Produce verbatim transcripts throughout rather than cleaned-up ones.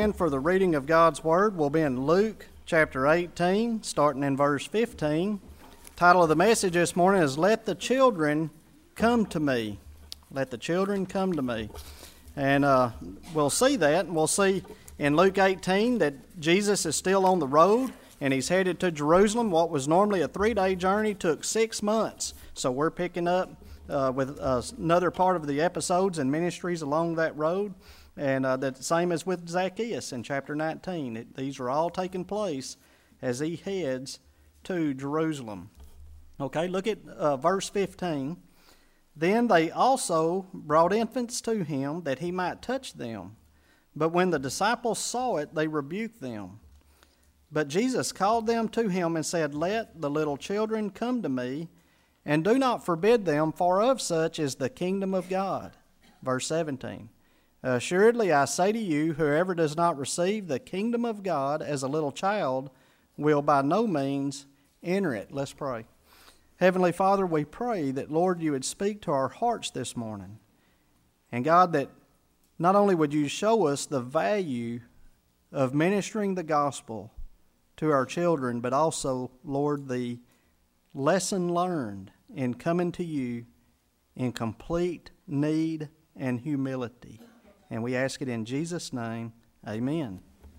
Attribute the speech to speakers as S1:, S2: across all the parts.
S1: stand for the reading of God's Word. We'll be in Luke chapter eighteen, starting in verse fifteen. The title of the message this morning is Let the Children Come to Me. Let the children come to me. And uh, we'll see that, and we'll see in Luke eighteen that Jesus is still on the road, and he's headed to Jerusalem. What was normally a three-day journey took six months. So we're picking up uh, with uh, another part of the episodes and ministries along that road. And uh, the same as with Zacchaeus in chapter nineteen. It, these are all taking place as he heads to Jerusalem. Okay, look at uh, verse fifteen. Then they also brought infants to him that he might touch them. But when the disciples saw it, they rebuked them. But Jesus called them to him and said, Let the little children come to me, and do not forbid them, for of such is the kingdom of God. Verse seventeen. Assuredly, I say to you, whoever does not receive the kingdom of God as a little child will by no means enter it. Let's pray. Heavenly Father, we pray that, Lord, you would speak to our hearts this morning. And God, that not only would you show us the value of ministering the gospel to our children, but also, Lord, the lesson learned in coming to you in complete need and humility. And we ask it in Jesus' name, amen.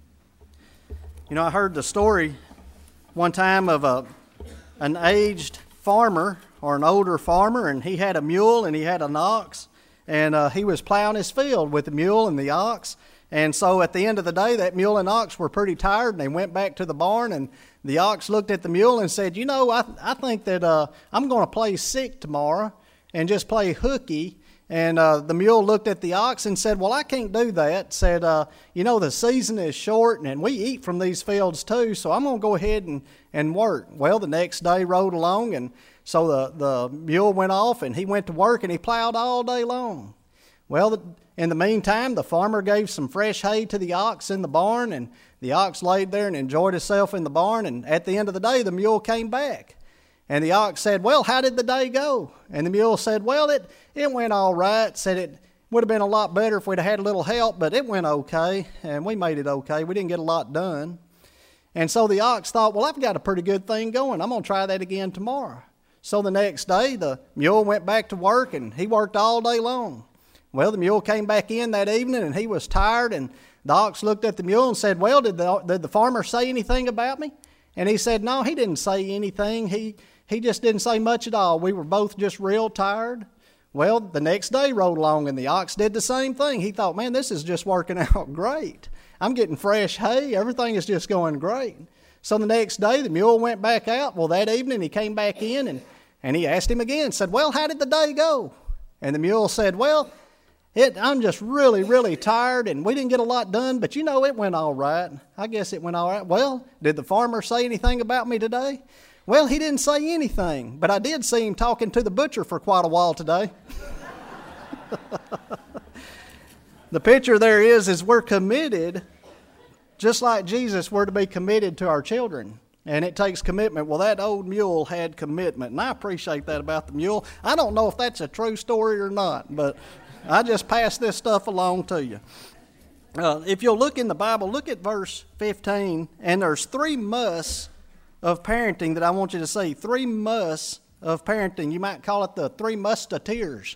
S1: You know, I heard the story one time of a an aged farmer or an older farmer, and he had a mule and he had an ox, and uh, he was plowing his field with the mule and the ox. And so at the end of the day, that mule and ox were pretty tired, and they went back to the barn, and the ox looked at the mule and said, you know, I, I think that uh, I'm going to play sick tomorrow and just play hooky. And uh, the mule looked at the ox and said, well, I can't do that. Said, uh, you know, the season is short, and we eat from these fields too, so I'm going to go ahead and, and work. Well, the next day rode along, and so the, the mule went off, and he went to work, and he plowed all day long. Well, the, in the meantime, the farmer gave some fresh hay to the ox in the barn, and the ox laid there and enjoyed himself in the barn, and at the end of the day, the mule came back. And the ox said, well, how did the day go? And the mule said, well, it, it went all right. Said it would have been a lot better if we'd have had a little help, but it went okay, and we made it okay. We didn't get a lot done. And so the ox thought, well, I've got a pretty good thing going. I'm going to try that again tomorrow. So the next day, the mule went back to work, and he worked all day long. Well, the mule came back in that evening, and he was tired, and the ox looked at the mule and said, well, did the, did the farmer say anything about me? And he said, no, he didn't say anything. He He just didn't say much at all. We were both just real tired. Well, the next day rolled along, and the ox did the same thing. He thought, man, this is just working out great. I'm getting fresh hay. Everything is just going great. So the next day, the mule went back out. Well, that evening, he came back in, and, and he asked him again, said, well, how did the day go? And the mule said, well, it, I'm just really, really tired, and we didn't get a lot done, but, you know, it went all right. I guess it went all right. Well, did the farmer say anything about me today? Well, he didn't say anything, but I did see him talking to the butcher for quite a while today. The picture there is, is we're committed, just like Jesus, we're to be committed to our children. And it takes commitment. Well, that old mule had commitment, and I appreciate that about the mule. I don't know if that's a true story or not, but I just pass this stuff along to you. Uh, if you'll look in the Bible, look at verse fifteen, and there's three musts of parenting that I want you to see. Three musts of parenting. You might call it the three musketeers.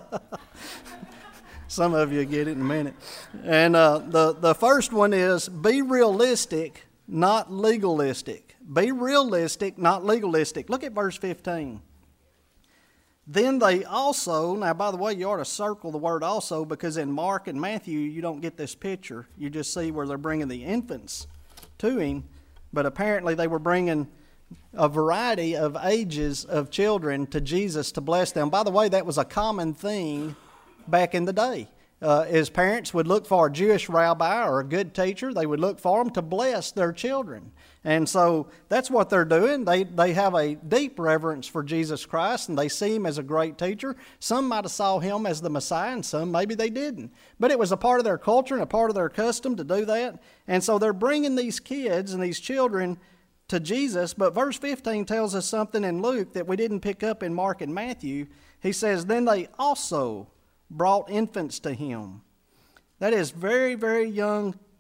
S1: Some of you get it in a minute. And uh, the, the first one is be realistic, not legalistic. Be realistic, not legalistic. Look at verse fifteen. Then they also, now by the way, you ought to circle the word also, because in Mark and Matthew you don't get this picture. You just see where they're bringing the infants to him. But apparently they were bringing a variety of ages of children to Jesus to bless them. By the way, that was a common thing back in the day. Uh, as parents would look for a Jewish rabbi or a good teacher, they would look for them to bless their children. And so that's what they're doing. They they have a deep reverence for Jesus Christ, and they see him as a great teacher. Some might have saw him as the Messiah, and some maybe they didn't. But it was a part of their culture and a part of their custom to do that. And so they're bringing these kids and these children to Jesus. But verse fifteen tells us something in Luke that we didn't pick up in Mark and Matthew. He says, then they also brought infants to him. That is very, very young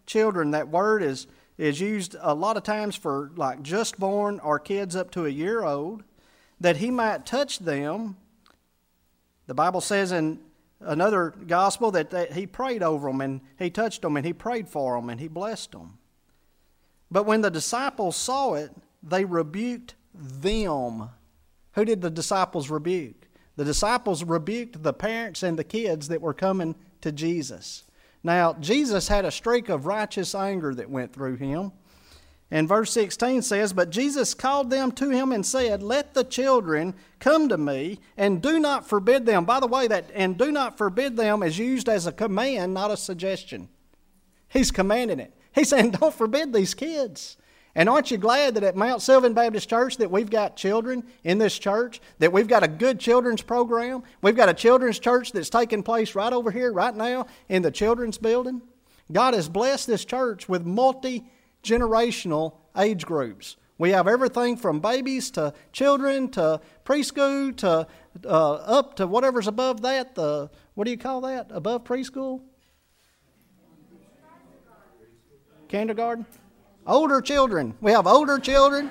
S1: children, that word is, is used a lot of times for like just born or kids up to a year old, that he might touch them. The Bible says in another gospel that, that he prayed over them and he touched them and he prayed for them and he blessed them. But when the disciples saw it, they rebuked them. Who did the disciples rebuke? The disciples rebuked the parents and the kids that were coming to Jesus. Now, Jesus had a streak of righteous anger that went through him. And verse sixteen says, "But Jesus called them to him and said, 'Let the children come to me, and do not forbid them.'" By the way, that "and do not forbid them" is used as a command, not a suggestion. He's commanding it. He's saying, don't forbid these kids. And aren't you glad that at Mount Sylvan Baptist Church that we've got children in this church, that we've got a good children's program? We've got a children's church that's taking place right over here, right now, in the children's building. God has blessed this church with multi-generational age groups. We have everything from babies to children to preschool to uh, up to whatever's above that. The what do you call that? Above preschool? Kindergarten? Older children. We have older children.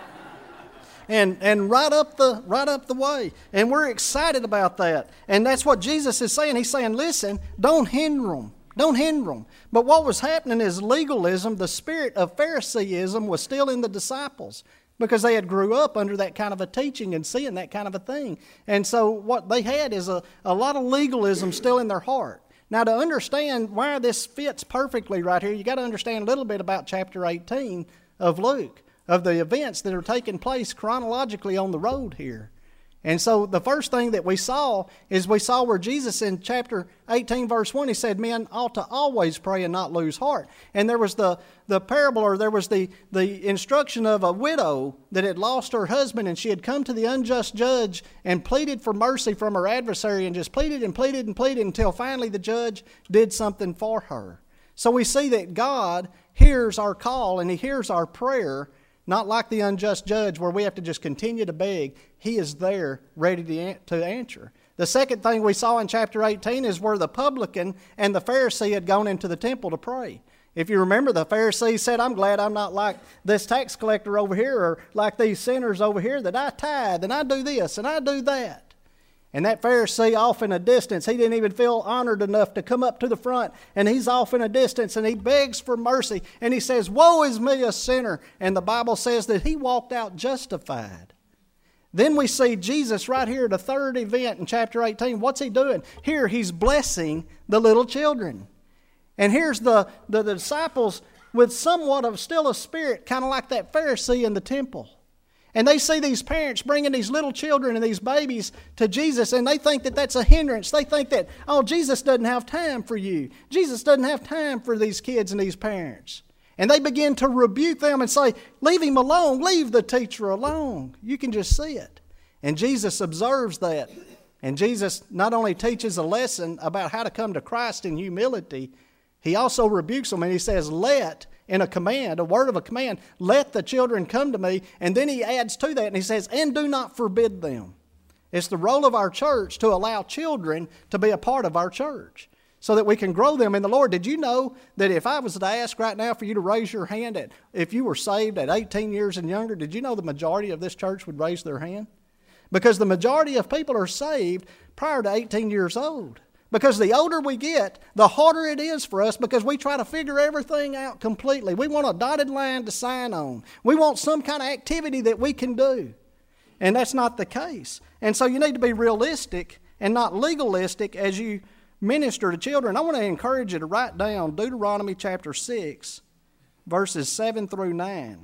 S1: And and right up the right up the way. And we're excited about that. And that's what Jesus is saying. He's saying, listen, don't hinder them. Don't hinder them. But what was happening is legalism, the spirit of Phariseeism was still in the disciples because they had grew up under that kind of a teaching and seeing that kind of a thing. And so what they had is a, a lot of legalism still in their heart. Now, to understand why this fits perfectly right here, you got to understand a little bit about chapter eighteen of Luke, of the events that are taking place chronologically on the road here. And so the first thing that we saw is we saw where Jesus in chapter eighteen, verse one, he said, men ought to always pray and not lose heart. And there was the, the parable, or there was the, the instruction of a widow that had lost her husband, and she had come to the unjust judge and pleaded for mercy from her adversary and just pleaded and pleaded and pleaded until finally the judge did something for her. So we see that God hears our call and he hears our prayer, not like the unjust judge where we have to just continue to beg. He is there ready to, to answer. The second thing we saw in chapter eighteen is where the publican and the Pharisee had gone into the temple to pray. If you remember, the Pharisee said, I'm glad I'm not like this tax collector over here or like these sinners over here, that I tithe and I do this and I do that. And that Pharisee off in a distance, he didn't even feel honored enough to come up to the front. And he's off in a distance and he begs for mercy. And he says, woe is me, a sinner. And the Bible says that he walked out justified. Then we see Jesus right here, the third event in chapter eighteen. What's he doing? Here he's blessing the little children. And here's the, the, the disciples with somewhat of still a spirit, kind of like that Pharisee in the temple. And they see these parents bringing these little children and these babies to Jesus, and they think that that's a hindrance. They think that, oh, Jesus doesn't have time for you. Jesus doesn't have time for these kids and these parents. And they begin to rebuke them and say, leave him alone. Leave the teacher alone. You can just see it. And Jesus observes that. And Jesus not only teaches a lesson about how to come to Christ in humility, he also rebukes them and he says, let, in a command, a word of a command, let the children come to me. And then he adds to that and he says, and do not forbid them. It's the role of our church to allow children to be a part of our church so that we can grow them in the Lord. Did you know that if I was to ask right now for you to raise your hand, at, if you were saved at eighteen years and younger, did you know the majority of this church would raise their hand? Because the majority of people are saved prior to eighteen years old. Because the older we get, the harder it is for us because we try to figure everything out completely. We want a dotted line to sign on. We want some kind of activity that we can do. And that's not the case. And so you need to be realistic and not legalistic as you minister to children. I want to encourage you to write down Deuteronomy chapter six, verses seven through nine.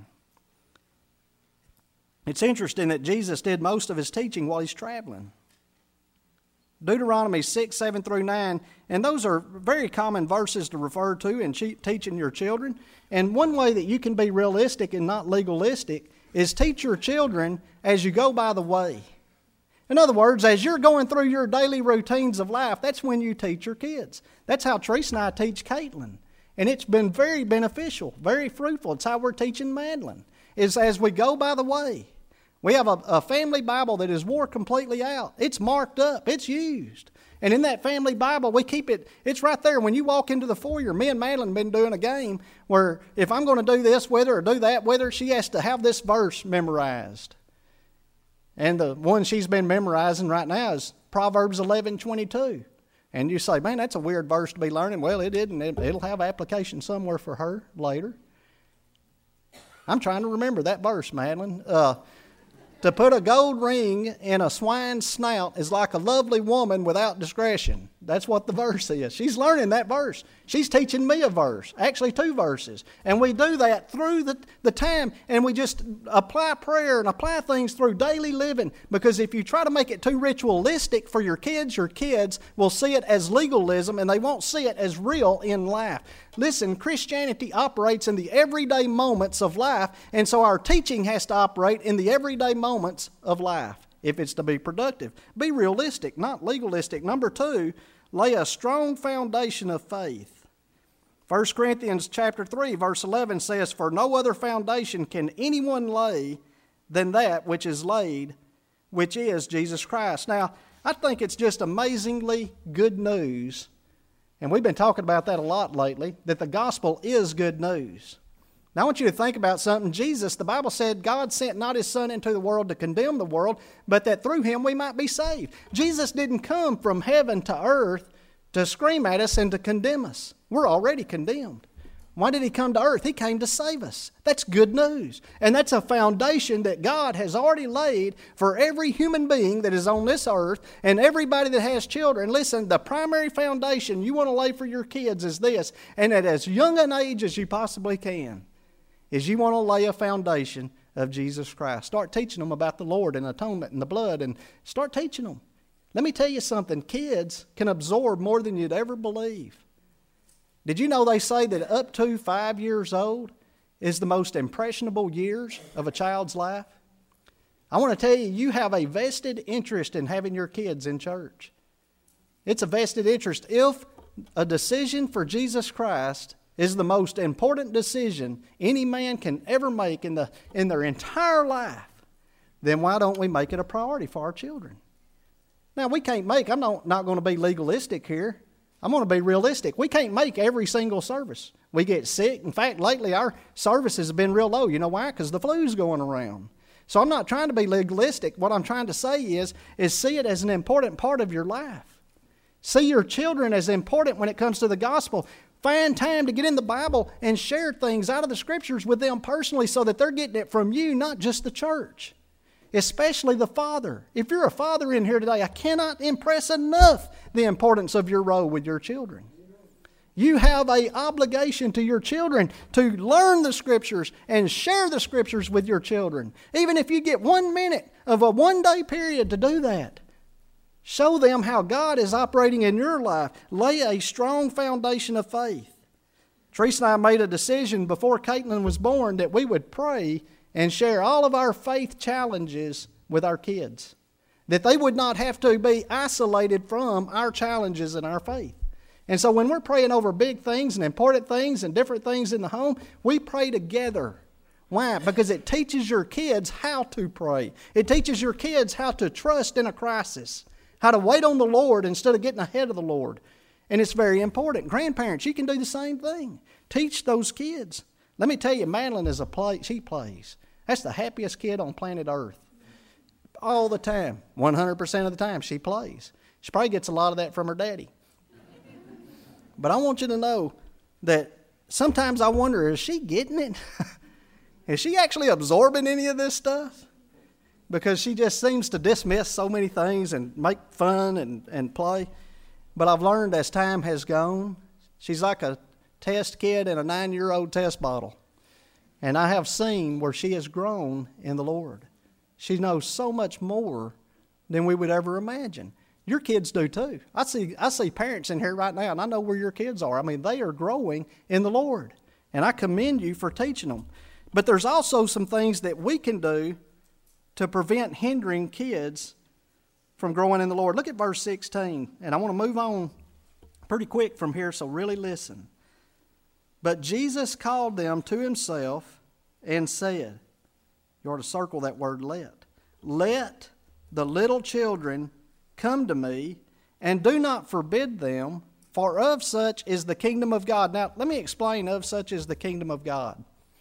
S1: It's interesting that Jesus did most of his teaching while he's traveling. Deuteronomy six, seven through nine, and those are very common verses to refer to in teaching your children. And one way that you can be realistic and not legalistic is teach your children as you go by the way. In other words, as you're going through your daily routines of life, that's when you teach your kids. That's how Teresa and I teach Caitlin. And it's been very beneficial, very fruitful. It's how we're teaching Madeline, is as we go by the way. We have a, a family Bible that is wore completely out. It's marked up. It's used. And in that family Bible, we keep it, it's right there. When you walk into the foyer, me and Madeline have been doing a game where if I'm going to do this with her or do that with her, she has to have this verse memorized. And the one she's been memorizing right now is Proverbs eleven twenty-two. And you say, man, that's a weird verse to be learning. Well, it isn't. It, it'll have application somewhere for her later. I'm trying to remember that verse, Madeline. Uh, to put a gold ring in a swine's snout is like a lovely woman without discretion. That's what the verse is. She's learning that verse. She's teaching me a verse, actually two verses. And we do that through the, the time, and we just apply prayer and apply things through daily living. Because if you try to make it too ritualistic for your kids, your kids will see it as legalism, and they won't see it as real in life. Listen, Christianity operates in the everyday moments of life, and so our teaching has to operate in the everyday moments of life if it's to be productive. Be realistic, not legalistic. Number two, lay a strong foundation of faith. First Corinthians chapter three, verse eleven says, "For no other foundation can anyone lay than that which is laid, which is Jesus Christ." Now, I think it's just amazingly good news, and we've been talking about that a lot lately, that the gospel is good news. Now I want you to think about something. Jesus, the Bible said, God sent not His Son into the world to condemn the world, but that through Him we might be saved. Jesus didn't come from heaven to earth to scream at us and to condemn us. We're already condemned. Why did He come to earth? He came to save us. That's good news. And that's a foundation that God has already laid for every human being that is on this earth and everybody that has children. Listen, the primary foundation you want to lay for your kids is this, and at as young an age as you possibly can, is you want to lay a foundation of Jesus Christ. Start teaching them about the Lord and atonement and the blood, and start teaching them. Let me tell you something. Kids can absorb more than you'd ever believe. Did you know they say that up to five years old is the most impressionable years of a child's life? I want to tell you, you have a vested interest in having your kids in church. It's a vested interest. If a decision for Jesus Christ is the most important decision any man can ever make in, the, in their entire life, then why don't we make it a priority for our children? Now, we can't make, I'm not, not going to be legalistic here. I'm going to be realistic. We can't make every single service. We get sick. In fact, lately our services have been real low. You know why? Because the flu's going around. So I'm not trying to be legalistic. What I'm trying to say is, is see it as an important part of your life. See your children as important when it comes to the gospel. Find time to get in the Bible and share things out of the Scriptures with them personally so that they're getting it from you, not just the church. Especially the father. If you're a father in here today, I cannot impress enough the importance of your role with your children. You have an obligation to your children to learn the Scriptures and share the Scriptures with your children. Even if you get one minute of a one-day period to do that. Show them how God is operating in your life. Lay a strong foundation of faith. Teresa and I made a decision before Caitlin was born that we would pray and share all of our faith challenges with our kids. That they would not have to be isolated from our challenges in our faith. And so when we're praying over big things and important things and different things in the home, we pray together. Why? Because it teaches your kids how to pray. It teaches your kids how to trust in a crisis. How to wait on the Lord instead of getting ahead of the Lord. And it's very important. Grandparents, you can do the same thing. Teach those kids. Let me tell you, Madeline is a play, she plays. That's the happiest kid on planet Earth. All the time. one hundred percent of the time she plays. She probably gets a lot of that from her daddy. But I want you to know that sometimes I wonder, is she getting it? Is she actually absorbing any of this stuff? Because she just seems to dismiss so many things and make fun and, and play. But I've learned as time has gone, she's like a test kid in a nine-year-old test bottle. And I have seen where she has grown in the Lord. She knows so much more than we would ever imagine. Your kids do too. I see, I see parents in here right now, and I know where your kids are. I mean, they are growing in the Lord. And I commend you for teaching them. But there's also some things that we can do to prevent hindering kids from growing in the Lord. Look at verse sixteen, and I want to move on pretty quick from here, so really listen. But Jesus called them to Himself and said, you ought to circle that word let. let the little children come to me, and do not forbid them, for of such is the kingdom of God. Now, let me explain, of such is the kingdom of God.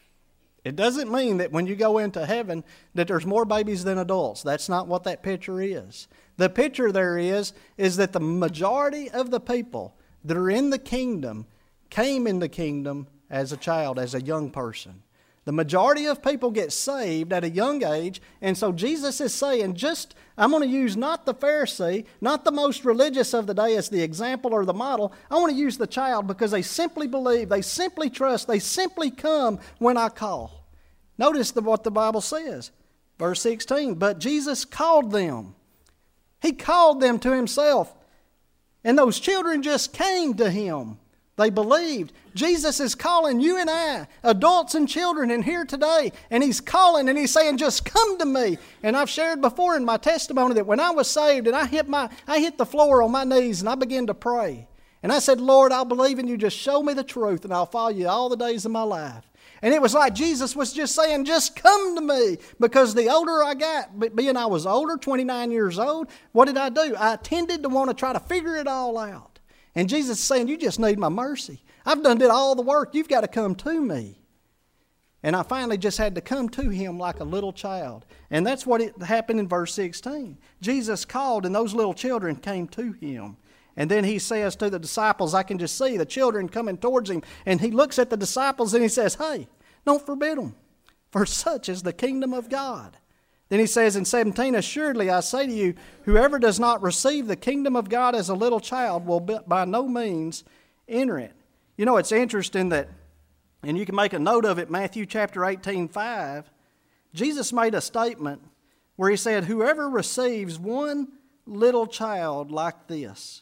S1: It doesn't mean that when you go into heaven that there's more babies than adults. That's not what that picture is. The picture there is, is that the majority of the people that are in the kingdom came in the kingdom as a child, as a young person. The majority of people get saved at a young age, and so Jesus is saying, just, I'm going to use not the Pharisee, not the most religious of the day as the example or the model. I want to use the child because they simply believe, they simply trust, they simply come when I call. Notice the, what the Bible says. Verse sixteen, but Jesus called them. He called them to himself, and those children just came to him. They believed. Jesus is calling you and I, adults and children, in here today. And he's calling and he's saying, just come to me. And I've shared before in my testimony that when I was saved and I hit my, I hit the floor on my knees and I began to pray. And I said, Lord, I'll believe in you. Just show me the truth and I'll follow you all the days of my life. And it was like Jesus was just saying, just come to me. Because the older I got, being I was older, twenty-nine years old, what did I do? I tended to want to try to figure it all out. And Jesus is saying, you just need my mercy. I've done did all the work. You've got to come to me. And I finally just had to come to him like a little child. And that's what it happened in verse sixteen. Jesus called and those little children came to him. And then he says to the disciples, I can just see the children coming towards him. And he looks at the disciples and he says, hey, don't forbid them, for such is the kingdom of God. Then he says in seventeen, assuredly I say to you, whoever does not receive the kingdom of God as a little child will by no means enter it. You know, it's interesting that, and you can make a note of it, Matthew chapter eighteen, five, Jesus made a statement where he said, whoever receives one little child like this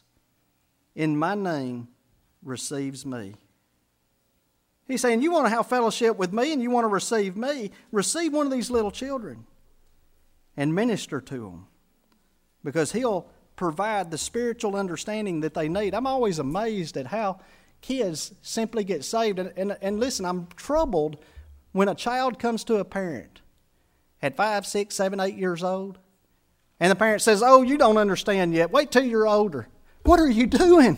S1: in my name receives me. He's saying, you want to have fellowship with me and you want to receive me, receive one of these little children and minister to them, because he'll provide the spiritual understanding that they need. I'm always amazed at how kids simply get saved. And, and, and listen, I'm troubled when a child comes to a parent at five, six, seven, eight years old, and the parent says, oh, you don't understand yet. Wait till you're older. What are you doing?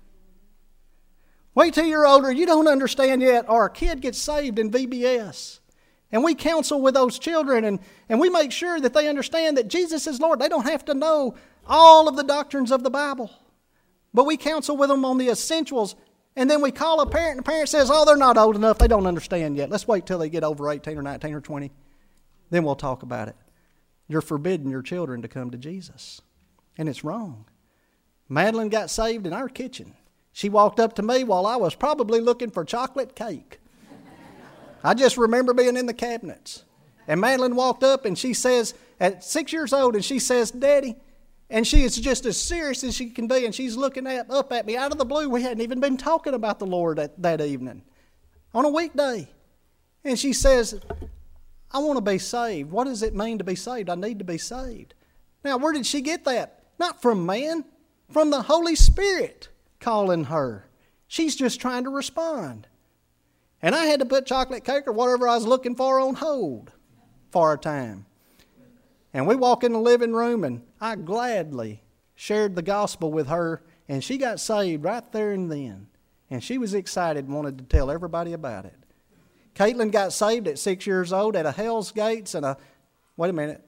S1: Wait till you're older. You don't understand yet. Or a kid gets saved in V B S. And we counsel with those children, and, and we make sure that they understand that Jesus is Lord. They don't have to know all of the doctrines of the Bible. But we counsel with them on the essentials, and then we call a parent, and the parent says, oh, they're not old enough. They don't understand yet. Let's wait till they get over eighteen or nineteen or twenty. Then we'll talk about it. You're forbidding your children to come to Jesus. And it's wrong. Madeline got saved in our kitchen. She walked up to me while I was probably looking for chocolate cake. I just remember being in the cabinets. And Madeline walked up and she says, at six years old, and she says, Daddy, and she is just as serious as she can be, and she's looking at, up at me out of the blue. We hadn't even been talking about the Lord that, that evening on a weekday. And she says, I want to be saved. What does it mean to be saved? I need to be saved. Now, where did she get that? Not from man, from the Holy Spirit calling her. She's just trying to respond. And I had to put chocolate cake or whatever I was looking for on hold for a time. And we walk in the living room, and I gladly shared the gospel with her, and she got saved right there and then. And she was excited and wanted to tell everybody about it. Caitlin got saved at six years old at a Hell's Gates and a, wait a minute.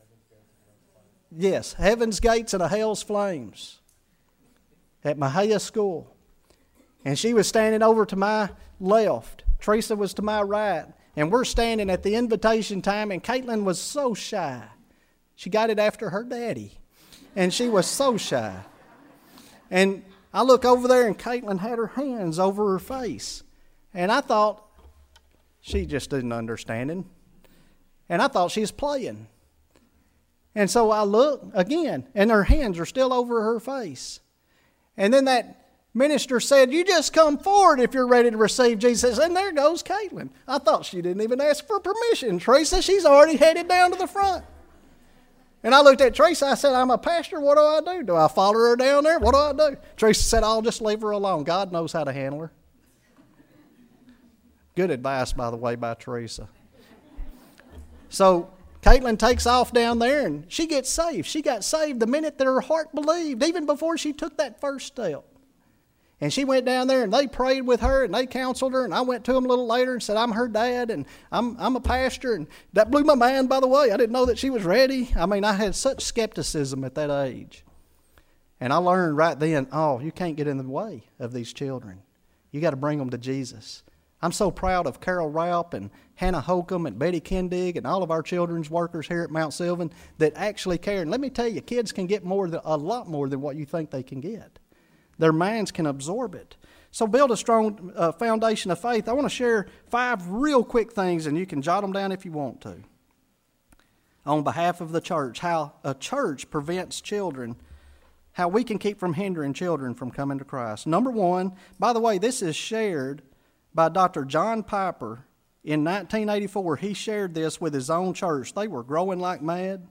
S1: Yes, Heaven's Gates and a Hell's Flames at Mahia School. And she was standing over to my left. Teresa was to my right. And we're standing at the invitation time, and Caitlin was so shy. She got it after her daddy. And she was so shy. And I look over there, and Caitlin had her hands over her face. And I thought, she just didn't understand him. And I thought she was playing. And so I look again, and her hands are still over her face. And then that minister said, you just come forward if you're ready to receive Jesus. And there goes Caitlin. I thought she didn't even ask for permission. Teresa, she's already headed down to the front. And I looked at Teresa. I said, I'm a pastor. What do I do? Do I follow her down there? What do I do? Teresa said, I'll just leave her alone. God knows how to handle her. Good advice, by the way, by Teresa. So Caitlin takes off down there and she gets saved. She got saved the minute that her heart believed, even before she took that first step. And she went down there and they prayed with her and they counseled her. And I went to them a little later and said, I'm her dad and I'm, I'm a pastor. And that blew my mind, by the way. I didn't know that she was ready. I mean, I had such skepticism at that age. And I learned right then, oh, you can't get in the way of these children. You got to bring them to Jesus. I'm so proud of Carol Raup and Hannah Holcomb and Betty Kendig and all of our children's workers here at Mount Sylvan that actually care. And let me tell you, kids can get more than, a lot more than what you think they can get. Their minds can absorb it. So build a strong uh, foundation of faith. I want to share five real quick things, and you can jot them down if you want to. On behalf of the church, how a church prevents children, how we can keep from hindering children from coming to Christ. Number one, by the way, this is shared by Doctor John Piper in nineteen eighty-four. He shared this with his own church. They were growing like mad,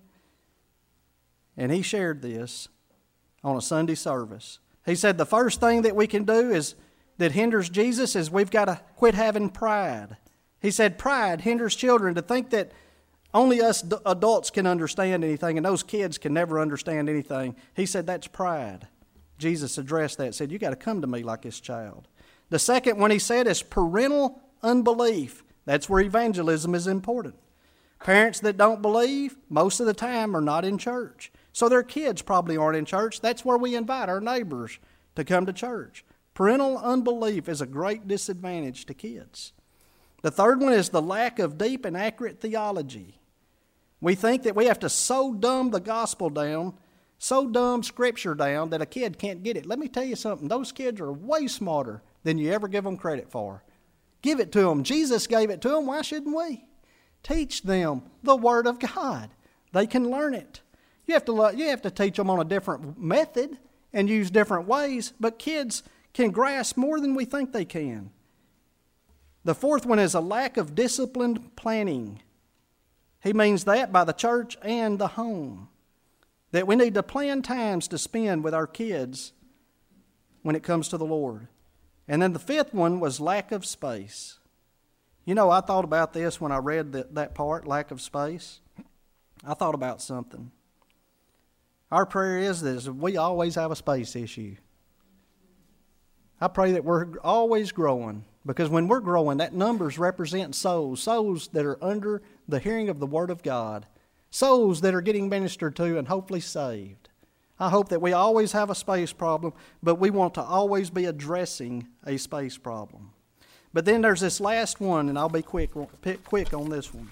S1: and he shared this on a Sunday service. He said the first thing that we can do is that hinders Jesus is we've got to quit having pride. He said pride hinders children to think that only us d- adults can understand anything and those kids can never understand anything. He said that's pride. Jesus addressed that, said you got to come to me like this child. The second one he said is parental unbelief. That's where evangelism is important. Parents that don't believe most of the time are not in church. So their kids probably aren't in church. That's where we invite our neighbors to come to church. Parental unbelief is a great disadvantage to kids. The third one is the lack of deep and accurate theology. We think that we have to so dumb the gospel down, so dumb Scripture down that a kid can't get it. Let me tell you something. Those kids are way smarter than you ever give them credit for. Give it to them. Jesus gave it to them. Why shouldn't we? Teach them the Word of God. They can learn it. You have to you have to teach them on a different method and use different ways, but kids can grasp more than we think they can. The fourth one is a lack of disciplined planning. He means that by the church and the home. That we need to plan times to spend with our kids when it comes to the Lord. And then the fifth one was lack of space. You know, I thought about this when I read that, that part, lack of space. I thought about something. Our prayer is that we always have a space issue. I pray that we're always growing, because when we're growing, that numbers represent souls, souls that are under the hearing of the Word of God, souls that are getting ministered to and hopefully saved. I hope that we always have a space problem, but we want to always be addressing a space problem. But then there's this last one, and I'll be quick, quick on this one.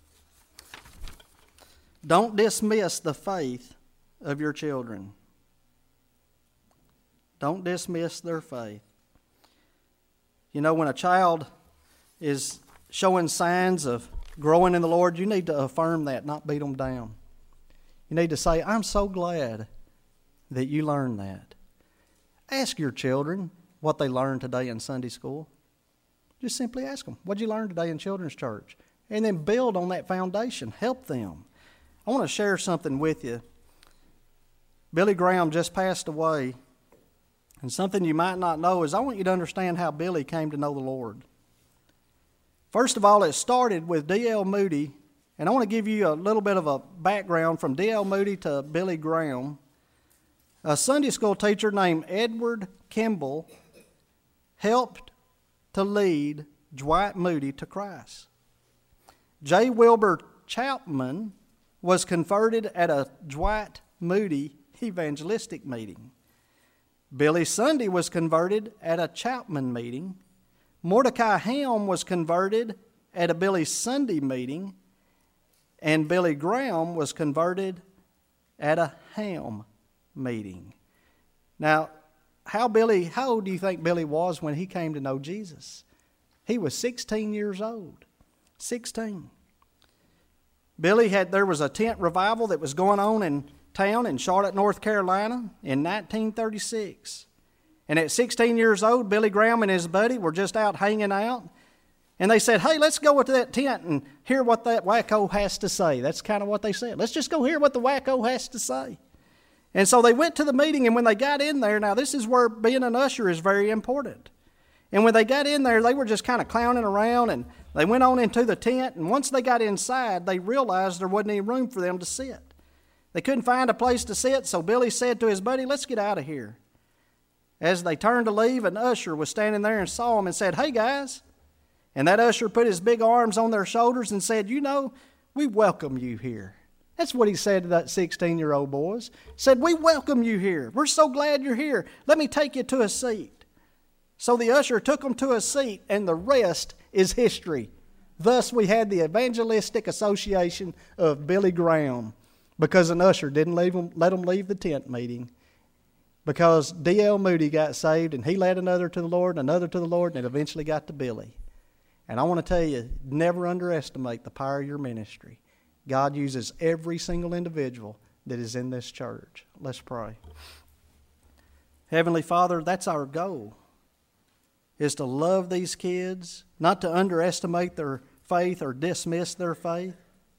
S1: Don't dismiss the faith of your children. Don't dismiss their faith. You know, when a child is showing signs of growing in the Lord, you need to affirm that, not beat them down. You need to say, I'm so glad that you learned that. Ask your children what they learned today in Sunday school. Just simply ask them, what did you learn today in children's church? And then build on that foundation. Help them. I want to share something with you. Billy Graham just passed away. And something you might not know is I want you to understand how Billy came to know the Lord. First of all, it started with D L Moody. And I want to give you a little bit of a background from D L Moody to Billy Graham. A Sunday school teacher named Edward Kimball helped to lead Dwight Moody to Christ. J. Wilbur Chapman was converted at a Dwight Moody evangelistic meeting. Billy Sunday was converted at a Chapman meeting. Mordecai Helm was converted at a Billy Sunday meeting. And Billy Graham was converted at a Helm meeting. Now, how Billy, how old do you think Billy was when he came to know Jesus? He was sixteen years old. sixteen. Billy had, there was a tent revival that was going on in town in Charlotte, North Carolina in nineteen thirty-six. And at sixteen years old, Billy Graham and his buddy were just out hanging out. And they said, hey, let's go to that tent and hear what that wacko has to say. That's kind of what they said. Let's just go hear what the wacko has to say. And so they went to the meeting, and when they got in there, now this is where being an usher is very important. And when they got in there, they were just kind of clowning around, and They went on into the tent, and once they got inside, they realized there wasn't any room for them to sit. They couldn't find a place to sit, so Billy said to his buddy, "Let's get out of here." As they turned to leave, an usher was standing there and saw them and said, "Hey, guys." And that usher put his big arms on their shoulders and said, "You know, we welcome you here." That's what he said to that sixteen-year-old boys. He said, "We welcome you here. We're so glad you're here. Let me take you to a seat." So the usher took them to a seat, and the rest is history. Thus, we had the Evangelistic Association of Billy Graham, because an usher didn't leave them, let them leave the tent meeting, because D L Moody got saved, and he led another to the Lord, and another to the Lord, and it eventually got to Billy. And I want to tell you, never underestimate the power of your ministry. God uses every single individual that is in this church. Let's pray. Heavenly Father, that's our goal, is to love these kids, not to underestimate their faith or dismiss their faith,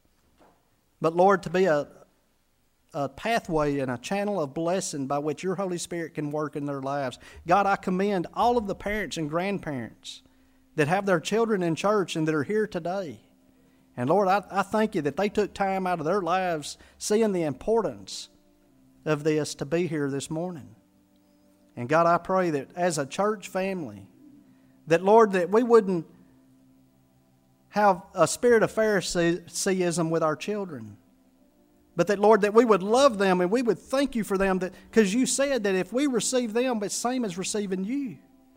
S1: but Lord, to be a, a pathway and a channel of blessing by which your Holy Spirit can work in their lives. God, I commend all of the parents and grandparents that have their children in church and that are here today. And Lord, I, I thank you that they took time out of their lives seeing the importance of this to be here this morning. And God, I pray that as a church family, that, Lord, that we wouldn't have a spirit of Phariseeism with our children, but that, Lord, that we would love them and we would thank you for them, that because you said that if we receive them, it's the same as receiving you.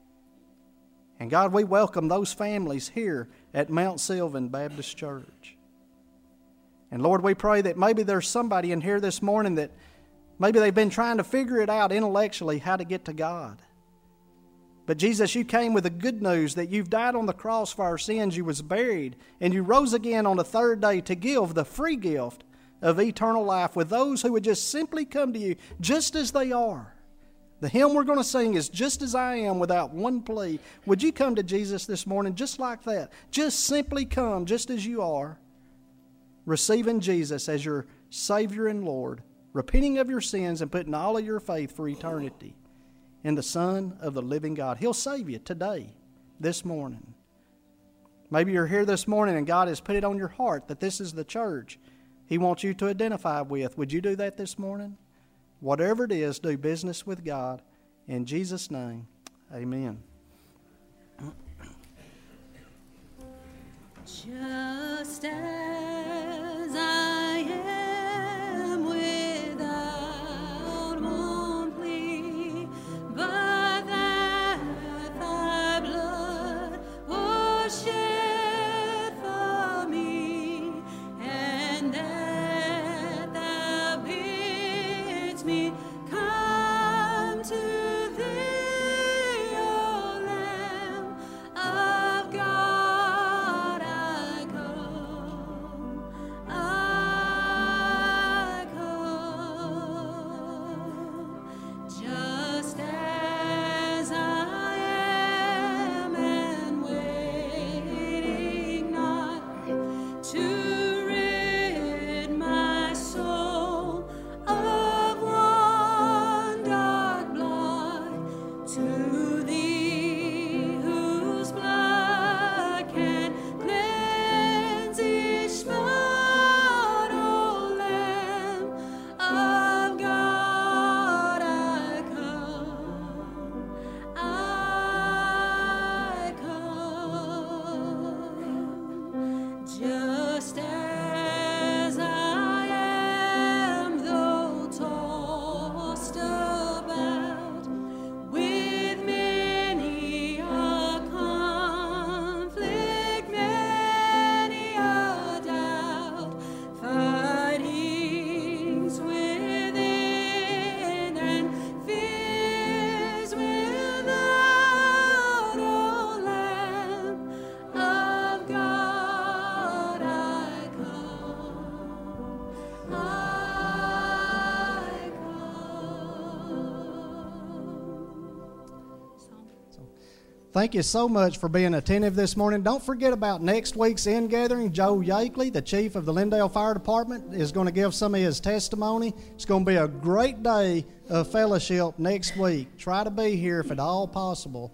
S1: And God, we welcome those families here at Mount Sylvan Baptist Church. And Lord, we pray that maybe there's somebody in here this morning that maybe they've been trying to figure it out intellectually how to get to God. But Jesus, you came with the good news that you've died on the cross for our sins, you was buried, and you rose again on the third day to give the free gift of eternal life with those who would just simply come to you just as they are. The hymn we're going to sing is "Just As I Am," without one plea. Would you come to Jesus this morning just like that? Just simply come just as you are, receiving Jesus as your Savior and Lord, repenting of your sins and putting all of your faith for eternity in the Son of the living God. He'll save you today, this morning. Maybe you're here this morning and God has put it on your heart that this is the church He wants you to identify with. Would you do that this morning? Whatever it is, do business with God. In Jesus' name, amen.
S2: Just as I am without one plea, but that thy blood was shed for me, and that thou bidst me come to thee, O Lamb of God, I come, I come, just as I am, and waiting not to rid my soul of one dark blot, to thee whose blood can cleanse each spot, O Lamb of God, I come, I come, just as I am, though tossed about with many a conflict, many a doubt, fightings within and fears without, O Lamb of God, I come, I come.
S1: Thank you so much for being attentive this morning. Don't forget about next week's in gathering. Joe Yakeley, the chief of the Lindale Fire Department, is going to give some of his testimony. It's going to be a great day of fellowship next week. Try to be here if at all possible.